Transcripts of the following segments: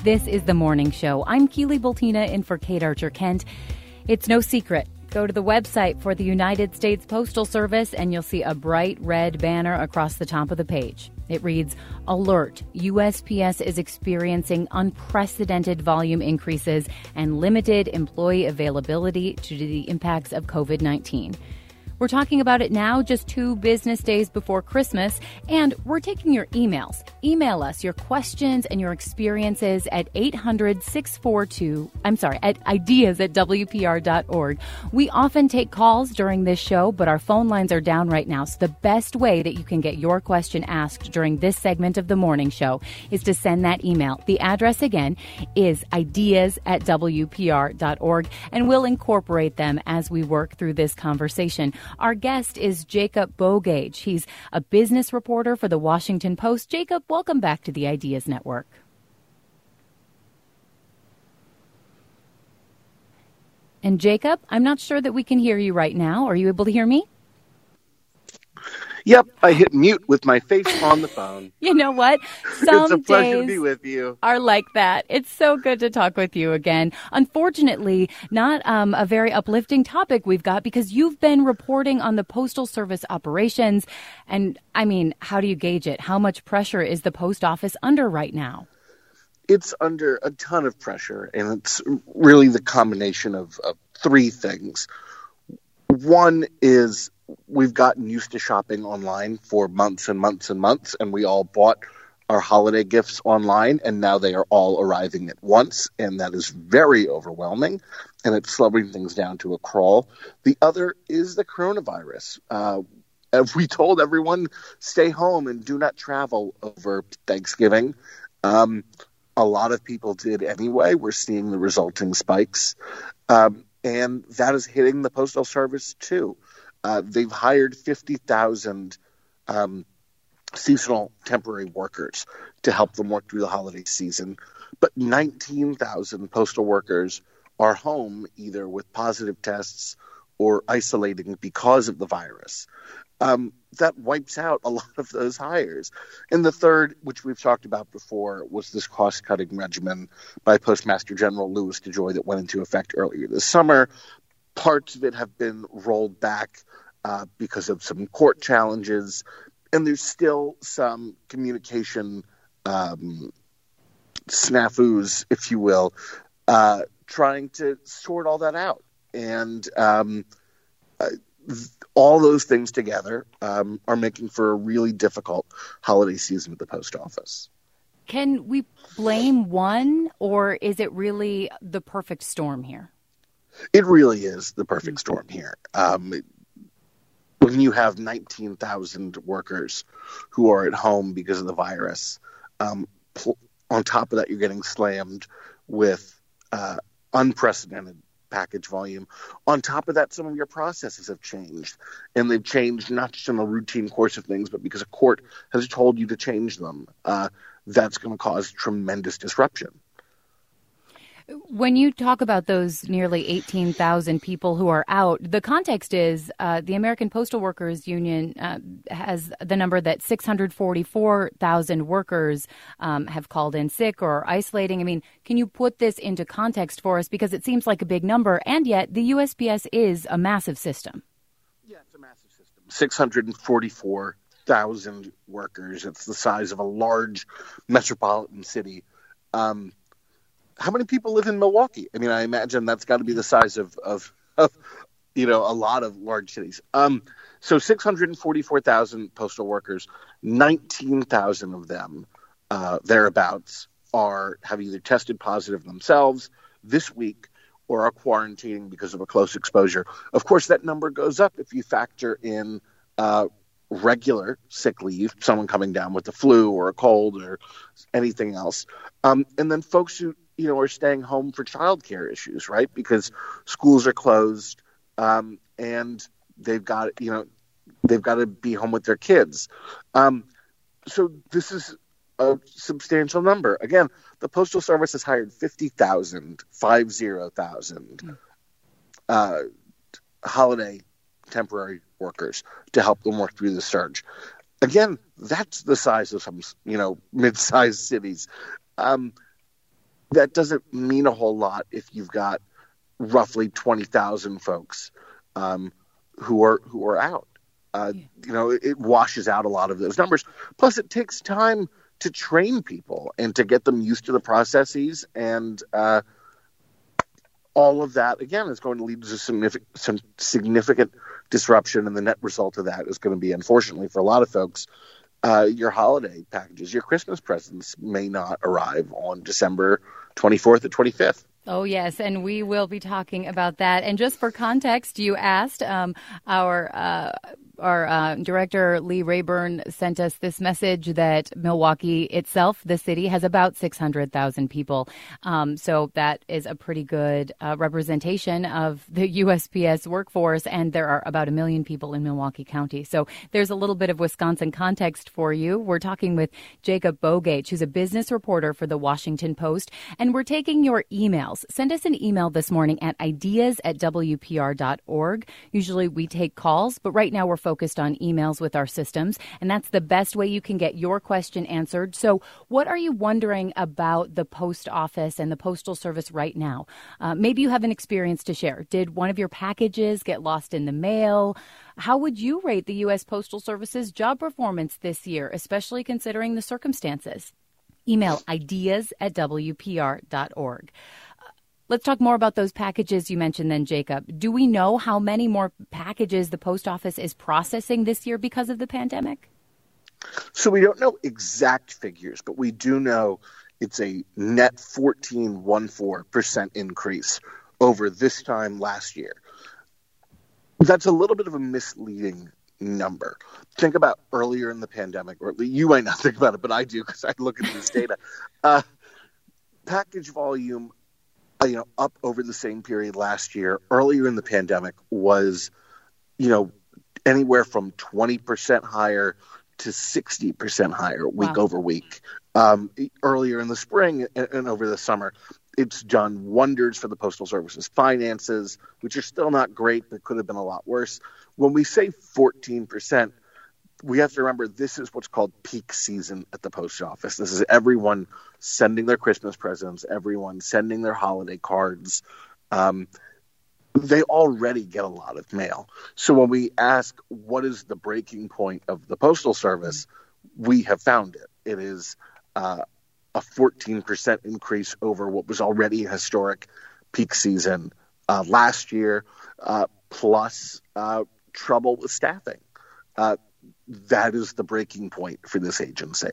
This is The Morning Show. I'm Keely Bultina in for Kate Archer-Kent. It's no secret. Go to the website for the United States Postal Service and you'll see a bright red banner across the top of the page. It reads, Alert, USPS is experiencing unprecedented volume increases and limited employee availability due to the impacts of COVID-19. We're talking about it now, just 2 business days before Christmas, and we're taking your emails. Email us your questions and your experiences at at ideas@wpr.org. We often take calls during this show, but our phone lines are down right now, so the best way that you can get your question asked during this segment of the morning show is to send that email. The address again is ideas@wpr.org, and we'll incorporate them as we work through this conversation. Our guest is Jacob Bougage. He's a business reporter for the Washington Post. Jacob, welcome back to the Ideas Network. And Jacob, I'm not sure that we can hear you right now. Are you able to hear me? Yep, I hit mute with my face on the phone. You know what? Some it's a pleasure days to be with you. Are like that. It's so good to talk with you again. Unfortunately, not a very uplifting topic we've got because you've been reporting on the Postal Service operations. And I mean, how do you gauge it? How much pressure is the post office under right now? It's under a ton of pressure, and it's really the combination of 3 things. One is we've gotten used to shopping online for months and months and months, and we all bought our holiday gifts online, and now they are all arriving at once, and that is very overwhelming, and it's slowing things down to a crawl. The other is the coronavirus. We told everyone, stay home and do not travel over Thanksgiving. A lot of people did anyway. We're seeing the resulting spikes, and that is hitting the Postal Service too. They've hired 50,000 seasonal temporary workers to help them work through the holiday season. But 19,000 postal workers are home either with positive tests or isolating because of the virus. That wipes out a lot of those hires. And the third, which we've talked about before, was this cost-cutting regimen by Postmaster General Louis DeJoy that went into effect earlier this summer. Parts of it have been rolled back because of some court challenges, and there's still some communication snafus, if you will, trying to sort all that out. And all those things together are making for a really difficult holiday season at the post office. Can we blame one, or is it really the perfect storm here? It really is the perfect storm here. When you have 19,000 workers who are at home because of the virus, on top of that, you're getting slammed with unprecedented package volume. On top of that, some of your processes have changed, and they've changed not just in the routine course of things, but because a court has told you to change them. That's going to cause tremendous disruption. When you talk about those nearly 18,000 people who are out, the context is the American Postal Workers Union has the number that 644,000 workers have called in sick or isolating. I mean, can you put this into context for us? Because it seems like a big number, and yet the USPS is a massive system. Yeah, it's a massive system. 644,000 workers. It's the size of a large metropolitan city. How many people live in Milwaukee? I mean, I imagine that's got to be the size of a lot of large cities. So 644,000 postal workers, 19,000 of them, thereabouts, have either tested positive themselves this week or are quarantining because of a close exposure. Of course, that number goes up if you factor in regular sick leave, someone coming down with the flu or a cold or anything else. And then folks who are staying home for childcare issues, right? Because schools are closed, and they've got to be home with their kids. So this is a substantial number. Again, the Postal Service has hired 50,000 holiday temporary workers to help them work through the surge. Again, that's the size of some, mid-sized cities. that doesn't mean a whole lot if you've got roughly 20,000 folks who are out. It washes out a lot of those numbers. Plus, it takes time to train people and to get them used to the processes, and all of that, again, is going to lead to some significant disruption, and the net result of that is going to be, unfortunately, for a lot of folks, your holiday packages, your Christmas presents may not arrive on December 24th or 25th. Oh, yes, and we will be talking about that. And just for context, you asked, our director, Lee Rayburn, sent us this message that Milwaukee itself, the city, has about 600,000 people. So that is a pretty good representation of the USPS workforce, and there are about 1 million people in Milwaukee County. So there's a little bit of Wisconsin context for you. We're talking with Jacob Bogage, who's a business reporter for the Washington Post, and we're taking your emails. Send us an email this morning at ideas@wpr.org. Usually we take calls, but right now we're focused on emails with our systems, and that's the best way you can get your question answered. So what are you wondering about the post office and the Postal Service right now? Maybe you have an experience to share. Did one of your packages get lost in the mail? How would you rate the U.S. Postal Service's job performance this year, especially considering the circumstances? Email ideas@wpr.org. Let's talk more about those packages you mentioned then, Jacob. Do we know how many more packages the post office is processing this year because of the pandemic? So we don't know exact figures, but we do know it's a net 14% increase over this time last year. That's a little bit of a misleading number. Think about earlier in the pandemic, or you might not think about it, but I do because I look at this data. Package volume up over the same period last year, earlier in the pandemic, was, anywhere from 20% higher to 60% higher week over week. Earlier in the spring and over the summer, it's done wonders for the Postal Service's finances, which are still not great, but could have been a lot worse. When we say 14%, we have to remember this is what's called peak season at the post office. This is everyone sending their Christmas presents, everyone sending their holiday cards. They already get a lot of mail. So when we ask what is the breaking point of the Postal Service, we have found it. It is a 14% increase over what was already a historic peak season last year, plus trouble with staffing. That is the breaking point for this agency.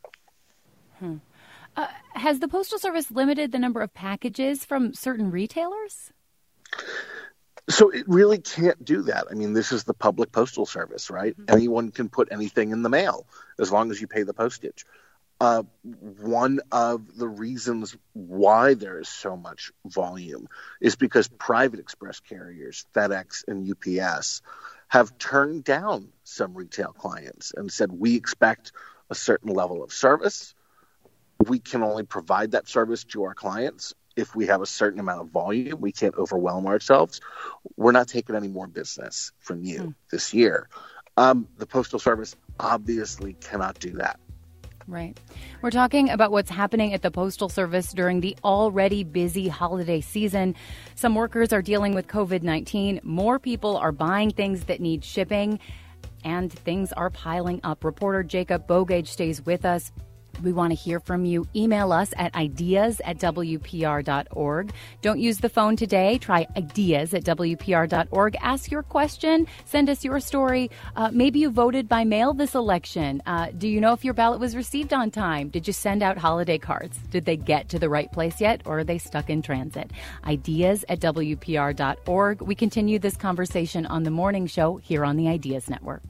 Has the Postal Service limited the number of packages from certain retailers? So it really can't do that. I mean, this is the public postal service, right? Mm-hmm. Anyone can put anything in the mail as long as you pay the postage. One of the reasons why there is so much volume is because private express carriers, FedEx and UPS, have turned down some retail clients and said, we expect a certain level of service. We can only provide that service to our clients if we have a certain amount of volume. We can't overwhelm ourselves. We're not taking any more business from you this year. The Postal Service obviously cannot do that. Right. We're talking about what's happening at the Postal Service during the already busy holiday season. Some workers are dealing with COVID-19. More people are buying things that need shipping, and things are piling up. Reporter Jacob Bogage stays with us. We want to hear from you. Email us at ideas@wpr.org. Don't use the phone today. Try ideas@wpr.org. Ask your question. Send us your story. Maybe you voted by mail this election. Do you know if your ballot was received on time? Did you send out holiday cards? Did they get to the right place yet, or are they stuck in transit? Ideas@wpr.org. We continue this conversation on the morning show here on the Ideas Network.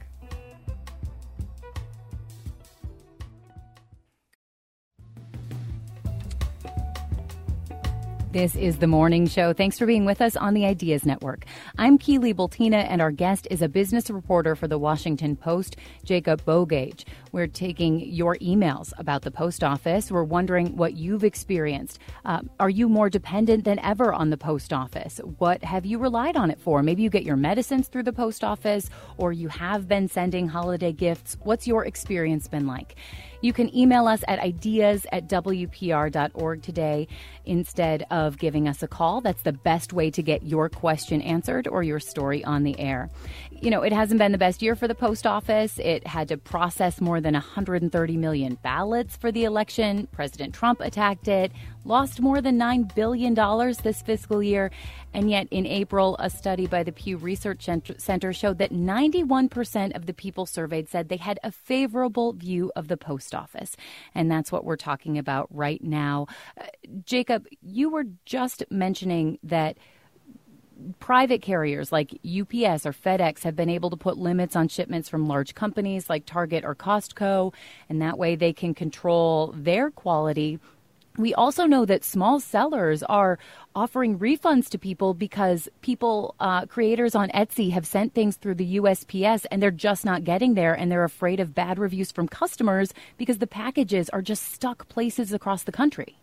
This is The Morning Show. Thanks for being with us on the Ideas Network. I'm Keely Bultina, and our guest is a business reporter for the Washington Post, Jacob Bogage. We're taking your emails about the post office. We're wondering what you've experienced. Are you more dependent than ever on the post office? What have you relied on it for? Maybe you get your medicines through the post office, or you have been sending holiday gifts. What's your experience been like? You can email us at ideas@wpr.org today instead of giving us a call. That's the best way to get your question answered or your story on the air. You know, it hasn't been the best year for the post office. It had to process more than 130 million ballots for the election. President Trump attacked it, lost more than $9 billion this fiscal year. And yet in April, a study by the Pew Research Center showed that 91% of the people surveyed said they had a favorable view of the post office. And that's what we're talking about right now. Jacob, you were just mentioning that private carriers like UPS or FedEx have been able to put limits on shipments from large companies like Target or Costco, and that way they can control their quality. We also know that small sellers are offering refunds to people because creators on Etsy have sent things through the USPS and they're just not getting there, and they're afraid of bad reviews from customers because the packages are just stuck places across the country.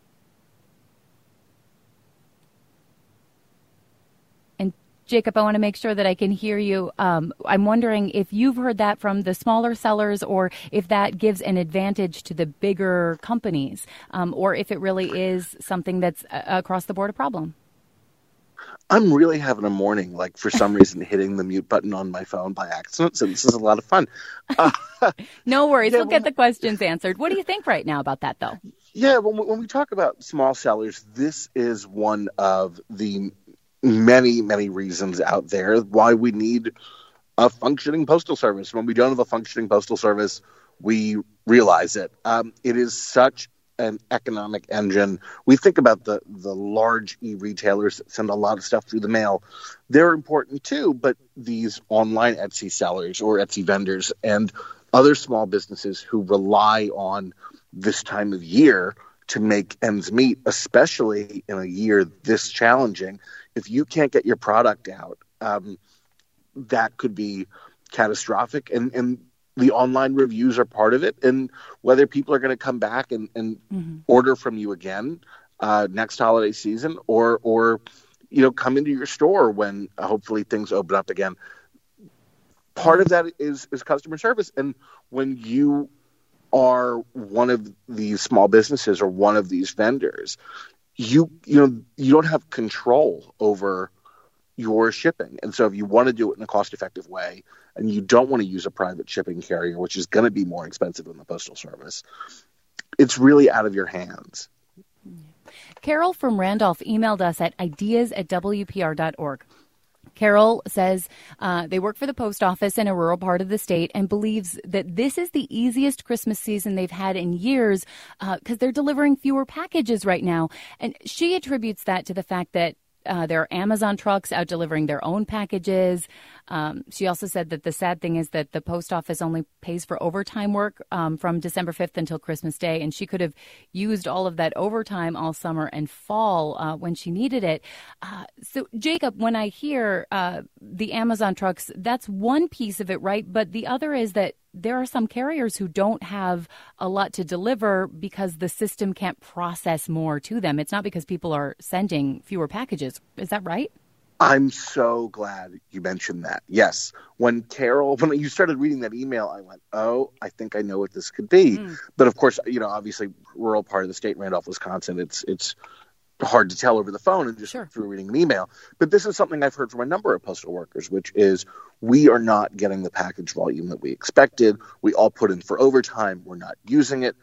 Jacob, I want to make sure that I can hear you. I'm wondering if you've heard that from the smaller sellers, or if that gives an advantage to the bigger companies, or if it really is something that's across the board a problem. I'm really having a morning, like for some reason hitting the mute button on my phone by accident. So this is a lot of fun. No worries. We'll get the questions answered. What do you think right now about that, though? Yeah, when we talk about small sellers, this is one of the many, many reasons out there why we need a functioning postal service. When we don't have a functioning postal service, we realize it. It is such an economic engine. We think about the large e-retailers that send a lot of stuff through the mail. They're important too, but these online Etsy sellers or Etsy vendors and other small businesses who rely on this time of year to make ends meet, especially in a year this challenging, if you can't get your product out, that could be catastrophic. And the online reviews are part of it. And whether people are going to come back and order from you again next holiday season, or come into your store when hopefully things open up again. Part of that is customer service. And when you are one of these small businesses or one of these vendors, you don't have control over your shipping. And so if you want to do it in a cost-effective way and you don't want to use a private shipping carrier, which is going to be more expensive than the Postal Service, it's really out of your hands. Carol from Randolph emailed us at ideas@wpr.org. Carol says they work for the post office in a rural part of the state and believes that this is the easiest Christmas season they've had in years because they're delivering fewer packages right now. And she attributes that to the fact that there are Amazon trucks out delivering their own packages. She also said that the sad thing is that the post office only pays for overtime work from December 5th until Christmas Day, and she could have used all of that overtime all summer and fall when she needed it. So, Jacob, when I hear the Amazon trucks, that's one piece of it, right? But the other is that there are some carriers who don't have a lot to deliver because the system can't process more to them. It's not because people are sending fewer packages. Is that right? I'm so glad you mentioned that. Yes. When you started reading that email, I went, oh, I think I know what this could be. But of course, obviously rural part of the state, Randolph, Wisconsin, it's hard to tell over the phone and just through reading an email. But this is something I've heard from a number of postal workers, which is we are not getting the package volume that we expected. We all put in for overtime. We're not using it.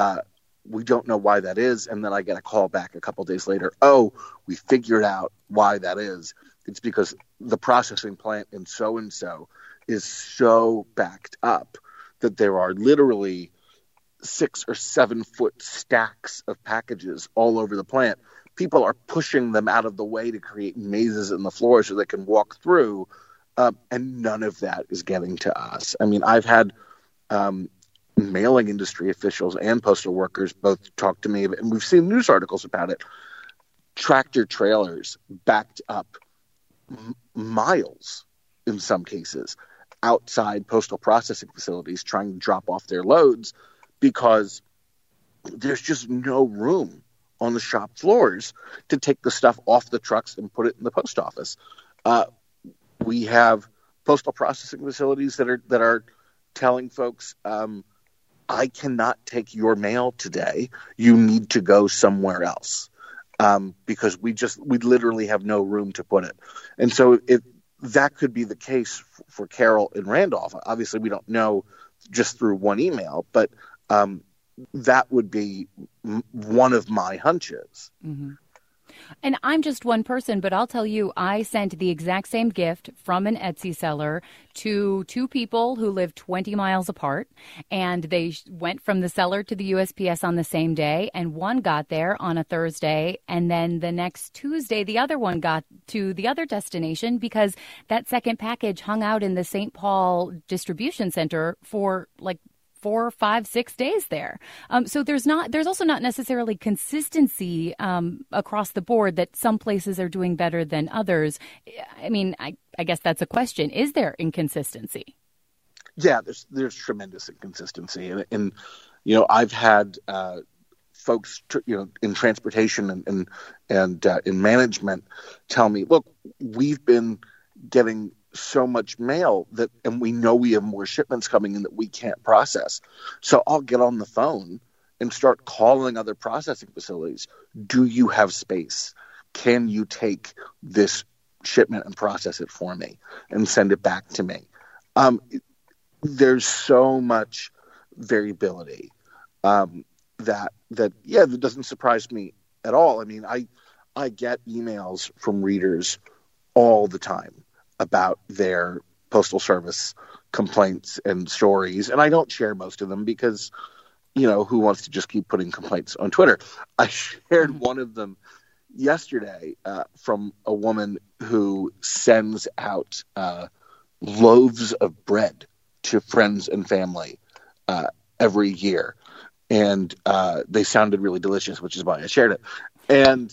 We don't know why that is. And then I get a call back a couple days later. Oh, we figured out why that is. It's because the processing plant in so-and-so is so backed up that there are literally 6 or 7 foot stacks of packages all over the plant. People are pushing them out of the way to create mazes in the floor so they can walk through. And none of that is getting to us. I mean, I've had mailing industry officials and postal workers both talk to me, and we've seen news articles about it. Tractor trailers backed up miles, in some cases, outside postal processing facilities trying to drop off their loads because there's just no room on the shop floors to take the stuff off the trucks and put it in the post office. We have postal processing facilities that are telling folks, I cannot take your mail today. You need to go somewhere else. Because we literally have no room to put it. And so that could be the case for Carol in Randolph. Obviously, we don't know just through one email, but that would be one of my hunches. Mm-hmm. And I'm just one person, but I'll tell you, I sent the exact same gift from an Etsy seller to two people who live 20 miles apart. And they went from the seller to the USPS on the same day. And one got there on a Thursday. And then the next Tuesday, the other one got to the other destination because that second package hung out in the St. Paul distribution center for like 4, 5, 6 days there. So there's also not necessarily consistency across the board that some places are doing better than others. I mean, I guess that's a question. Is there inconsistency? Yeah, there's tremendous inconsistency. And I've had folks, in transportation and in management tell me, look, we've been getting so much mail and we know we have more shipments coming in that we can't process. So I'll get on the phone and start calling other processing facilities. Do you have space? Can you take this shipment and process it for me and send it back to me? There's so much variability that doesn't surprise me at all. I mean, I get emails from readers all the time about their postal service complaints and stories. And I don't share most of them because, who wants to just keep putting complaints on Twitter? I shared one of them yesterday from a woman who sends out loaves of bread to friends and family every year. And they sounded really delicious, which is why I shared it. And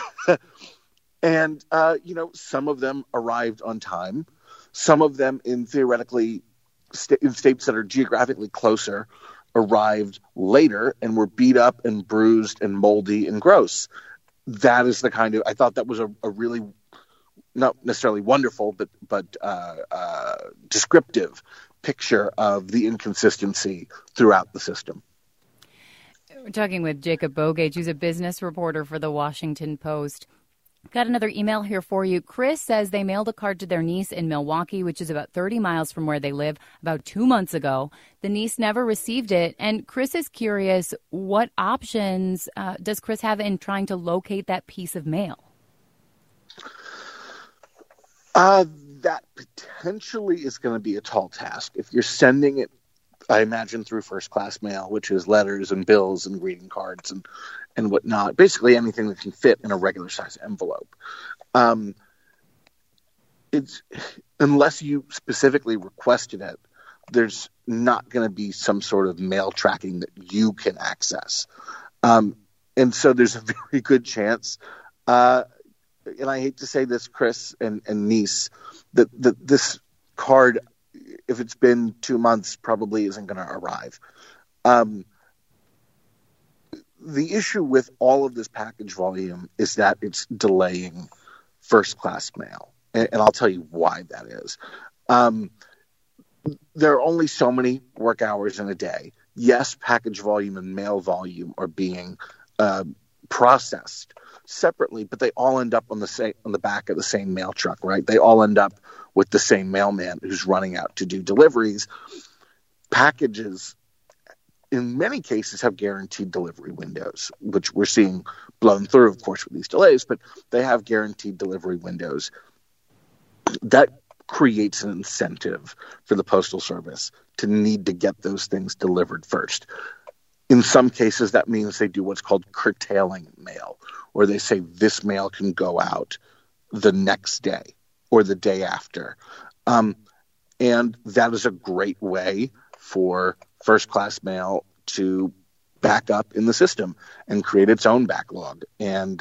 some of them arrived on time. Some of them, in theoretically, in states that are geographically closer, arrived later and were beat up and bruised and moldy and gross. That is the kind of, I thought that was a really, not necessarily wonderful, but descriptive picture of the inconsistency throughout the system. We're talking with Jacob Bogage, who's a business reporter for the Washington Post. Got another email here for you. Chris says they mailed a card to their niece in Milwaukee, which is about 30 miles from where they live, about 2 months ago. The niece never received it. And Chris is curious, what options does Chris have in trying to locate that piece of mail? That potentially is going to be a tall task. If you're sending it, I imagine, through first class mail, which is letters and bills and greeting cards and whatnot, basically anything that can fit in a regular size envelope. It's unless you specifically requested it, there's not going to be some sort of mail tracking that you can access. And so there's a very good chance, and I hate to say this, Chris and niece, that this card, if it's been 2 months, probably isn't going to arrive. The issue with all of this package volume is that it's delaying first-class mail. And I'll tell you why that is. There are only so many work hours in a day. Yes, package volume and mail volume are being processed separately, but they all end up on the back of the same mail truck, right? They all end up with the same mailman who's running out to do deliveries. Packages, in many cases, have guaranteed delivery windows, which we're seeing blown through, of course, with these delays, but they have guaranteed delivery windows. That creates an incentive for the Postal Service to need to get those things delivered first. In some cases, that means they do what's called curtailing mail, or they say this mail can go out the next day or the day after. And that is a great way for first-class mail to back up in the system and create its own backlog. And,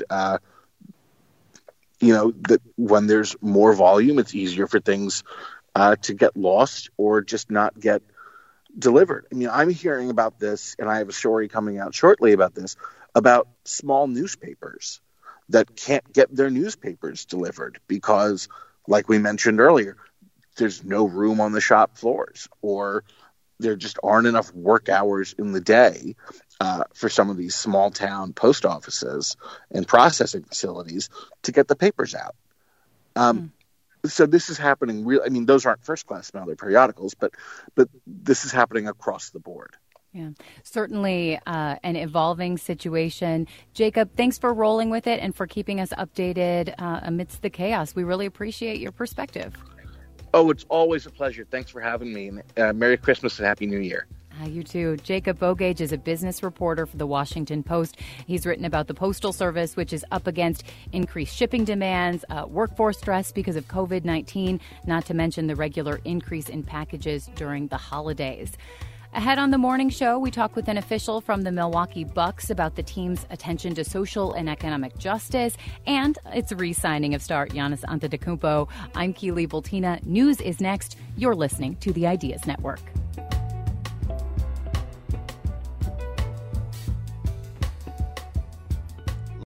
that when there's more volume, it's easier for things to get lost or just not get delivered. I mean, I'm hearing about this, and I have a story coming out shortly about this, about small newspapers that can't get their newspapers delivered because, like we mentioned earlier, there's no room on the shop floors, or there just aren't enough work hours in the day for some of these small town post offices and processing facilities to get the papers out. So this is happening. I mean, those aren't first class mail; they're periodicals, but this is happening across the board. Yeah, certainly an evolving situation. Jacob, thanks for rolling with it and for keeping us updated amidst the chaos. We really appreciate your perspective. Oh, it's always a pleasure. Thanks for having me. Merry Christmas and Happy New Year. You too. Jacob Bogage is a business reporter for The Washington Post. He's written about the Postal Service, which is up against increased shipping demands, workforce stress because of COVID-19, not to mention the regular increase in packages during the holidays. Ahead on the morning show, we talk with an official from the Milwaukee Bucks about the team's attention to social and economic justice and its re-signing of star Giannis Antetokounmpo. I'm Keely Bultina. News is next. You're listening to the Ideas Network.